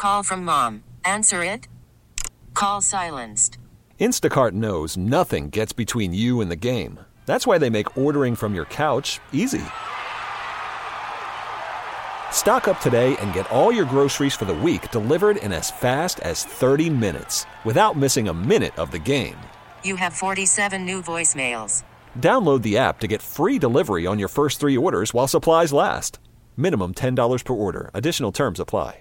call from mom. Answer it. Call silenced. Instacart knows nothing gets between you and the game. That's why they make ordering from your couch easy. Stock up today and get all your groceries for the week delivered in as fast as 30 minutes without missing a minute of the game. You have 47 new voicemails. Download the app to get free delivery on your first 3 orders while supplies last. Minimum $10 per order. Additional terms apply.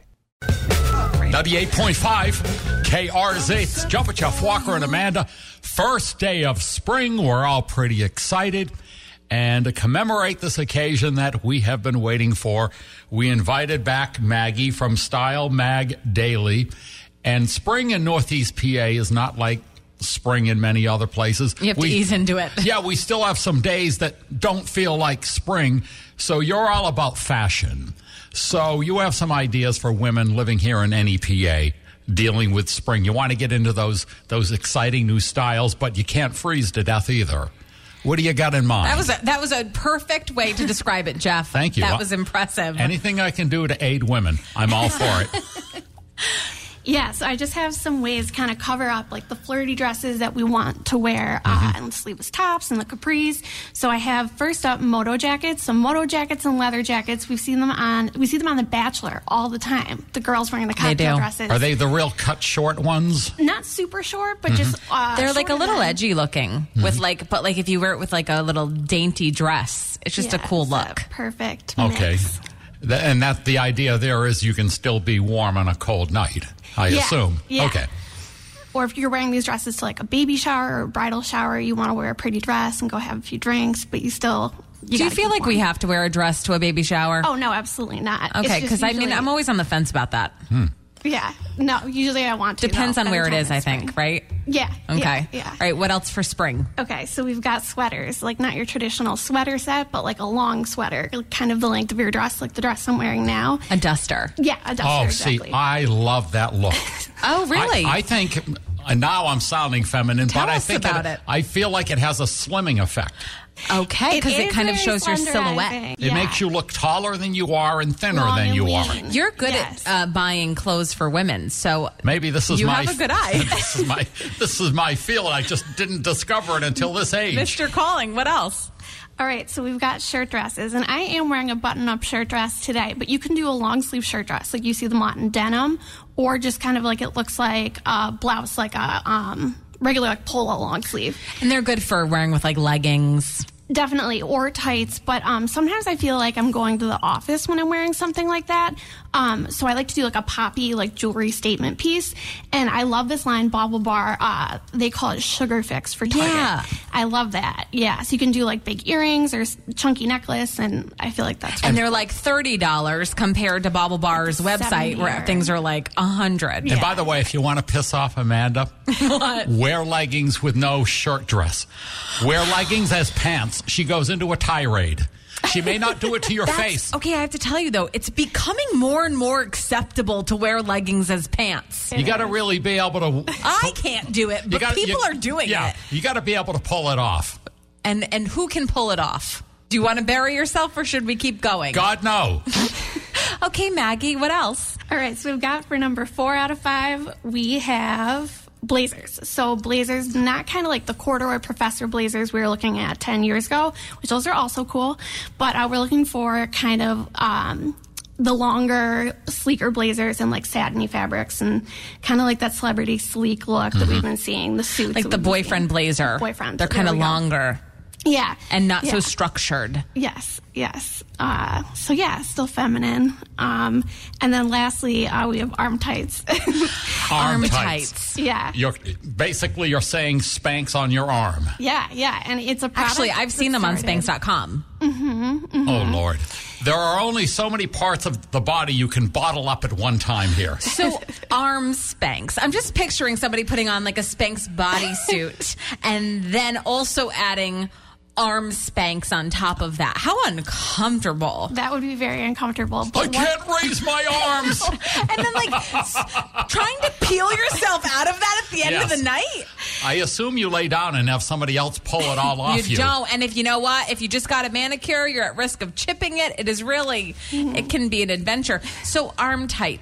98.5 KRZ. It's Jumper Jeff Walker and Amanda. First day of spring. We're all pretty excited. And to commemorate this occasion that we have been waiting for, we invited back Maggie from Style Mag Daily. And spring in Northeast PA is not like spring in many other places. You have to ease into it. Yeah, we still have some days that don't feel like spring. So you're all about fashion. So you have some ideas for women living here in NEPA dealing with spring. You want to get into those exciting new styles, but you can't freeze to death either. What do you got in mind? That was a perfect way to describe it, Jeff. Thank you. That was impressive. Anything I can do to aid women, I'm all for it. Yeah, so I just have some ways to kind of cover up like the flirty dresses that we want to wear and sleeveless tops and the capris. So I have first up moto jackets. So moto jackets and leather jackets. We see them on The Bachelor all the time. The girls wearing the cocktail dresses. Are they the real cut short ones? Not super short, but just they're like a little edgy looking with but if you wear it with like a little dainty dress, it's just a cool look. Perfect. Okay. Mix. And that the idea there is you can still be warm on a cold night, I assume. Yeah. Okay. Or if you're wearing these dresses to like a baby shower or a bridal shower, you want to wear a pretty dress and go have a few drinks, but you still... Do you feel like we have to wear a dress to a baby shower? Oh, no, absolutely not. Okay, because I'm always on the fence about that. Yeah. No, usually I want to. Depends on where it is, I think, right? Yeah. Okay. Yeah. All right, what else for spring? Okay, so we've got sweaters, like not your traditional sweater set, but like a long sweater, kind of the length of your dress, like the dress I'm wearing now. A duster. Yeah, a duster. Oh, exactly. see, I love that look. Oh, really? I think, now I'm sounding feminine, Tell but I us think about it. I feel like it has a slimming effect. Okay, because it is kind of very shows your silhouette. slenderizing. It makes you look taller than you are and thinner Long than and you lean. are. You're good Yes. at buying clothes for women, so Maybe this is you my... have a good eye. this is my field. I just didn't discover it until this age. Mr. Calling, what else? All right, so we've got shirt dresses, and I am wearing a button-up shirt dress today, but you can do a long-sleeve shirt dress, like you see them in denim, or just kind of like it looks like a blouse, like a regular like polo long sleeve. And they're good for wearing with like leggings. Definitely, or tights, but sometimes I feel like I'm going to the office when I'm wearing something like that. So I like to do like a poppy, like jewelry statement piece. And I love this line, Bobble Bar. They call it Sugar Fix for Target. Yeah. I love that. Yeah, so you can do like big earrings or chunky necklace, and I feel like that's And they're like $30 compared to Bobble Bar's website where 70 things are like $100. And by the way, if you want to piss off Amanda, wear leggings with no shirt dress. Wear leggings as pants. She goes into a tirade. She may not do it to your face. Okay, I have to tell you though, it's becoming more and more acceptable to wear leggings as pants. You got to really be able to... I can't do it, but people are doing it. You got to be able to pull it off. And who can pull it off? Do you want to bury yourself or should we keep going? God, no. Okay, Maggie, what else? All right, so we've got for number 4 out of 5, we have blazers. So blazers, not kind of like the corduroy professor blazers we were looking at 10 years ago, which those are also cool, but we're looking for kind of the longer, sleeker blazers and like satiny fabrics and kind of like that celebrity sleek look that we've been seeing, the suits. Like the boyfriend blazer. Boyfriend. They're kind of There we go. longer. Yeah. And not so Yeah. structured. Yes. So yeah, still feminine. And then lastly, we have arm tights. Arm tights. Yeah. You're saying Spanx on your arm. Yeah. And it's a product. Actually, I've seen them on Spanx.com. Oh, Lord. There are only so many parts of the body you can bottle up at one time here. So, arm Spanx. I'm just picturing somebody putting on like a Spanx bodysuit and then also adding arm Spanx on top of that. How uncomfortable. That would be very uncomfortable. I But can't raise my arms. And then like trying to peel yourself out of that at the end of Yes. the night. I assume you lay down and have somebody else pull it all off you. You don't. And if you know what? If you just got a manicure, you're at risk of chipping it. It is really, it can be an adventure. So arm tights.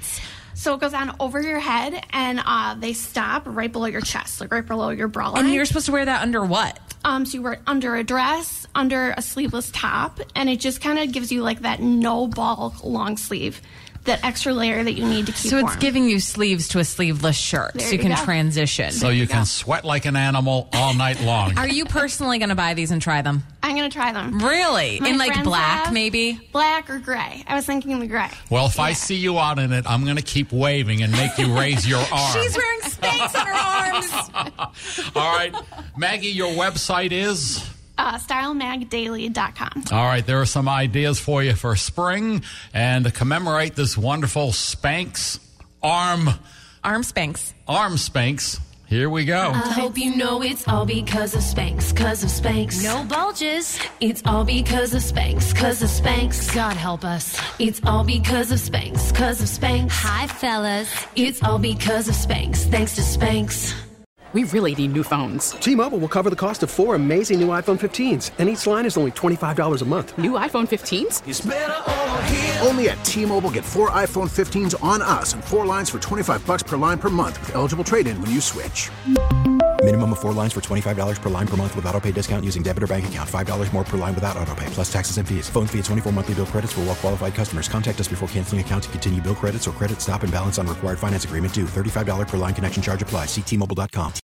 So it goes on over your head, and they stop right below your chest, like right below your bra line. And you're supposed to wear that under what? So you wear it under a dress, under a sleeveless top, and it just kind of gives you like that no-ball long sleeve, that extra layer that you need to keep So it's warm. giving you sleeves to a sleeveless shirt, There so you you can go. transition. So you can sweat like an animal all night long. Are you personally going to buy these and try them? I'm going to try them. Really? My In like friends black, have maybe? Black or gray. I was thinking the gray. Well, if I see you out in it, I'm going to keep waving and make you raise your arm. She's wearing Spanx on her arms. All right. Maggie, your website is? StyleMagDaily.com. All right, there are some ideas for you for spring and to commemorate this wonderful Spanx Arm Spanx. Here we go. I hope you know it's all because of Spanx, cause of Spanx. No bulges. It's all because of Spanx, cause of Spanx. God help us. It's all because of Spanx, cause of Spanx. Hi, fellas. It's all because of Spanx, thanks to Spanx. We really need new phones. T-Mobile will cover the cost of 4 amazing new iPhone 15s, and each line is only $25 a month. New iPhone 15s? It's better over here. Only at T-Mobile, get 4 iPhone 15s on us and 4 lines for $25 per line per month with eligible trade-in when you switch. Minimum of 4 lines for $25 per line per month with autopay discount using debit or bank account. $5 more per line without autopay, plus taxes and fees. Phone fee at 24 monthly bill credits for well-qualified customers. Contact us before canceling account to continue bill credits or credit stop and balance on required finance agreement due. $35 per line connection charge applies. See T-Mobile.com.